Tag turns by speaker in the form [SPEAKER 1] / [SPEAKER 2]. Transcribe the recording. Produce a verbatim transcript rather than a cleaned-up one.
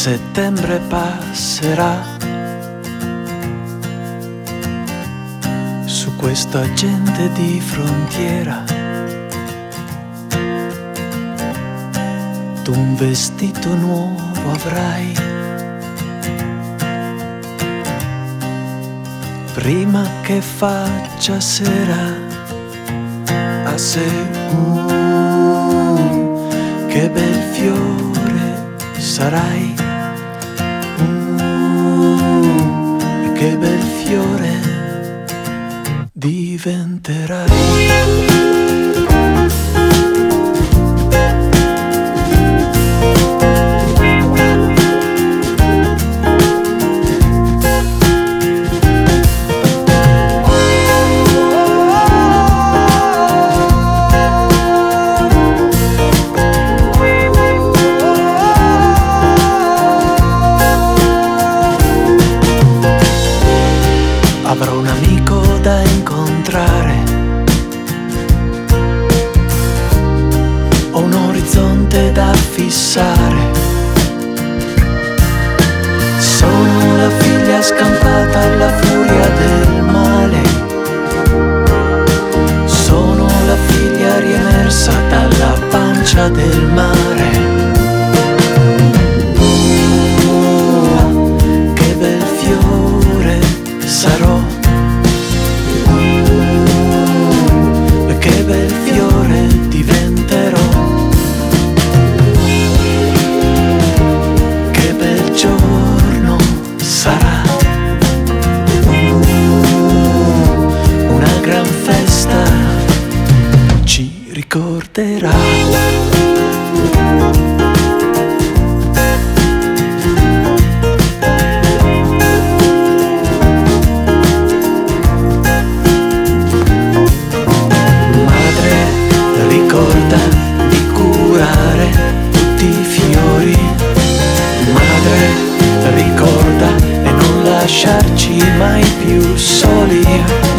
[SPEAKER 1] Settembre passerà su questa gente di frontiera. Tu un vestito nuovo avrai prima che faccia sera. A se uh, che bel fiore sarai, uh, che bel fiore diventerai. Avrò un amico da incontrare, ho un orizzonte da fissare. Sono la figlia scampata alla furia del male, sono la figlia riemersa dalla pancia del mare. Uh, che bel fiore sarò, che bel fiore diventerò, che bel giorno sarà, una gran festa ci ricorderà. Ricorda di curare tutti i fiori, madre, ricorda e non lasciarci mai più soli.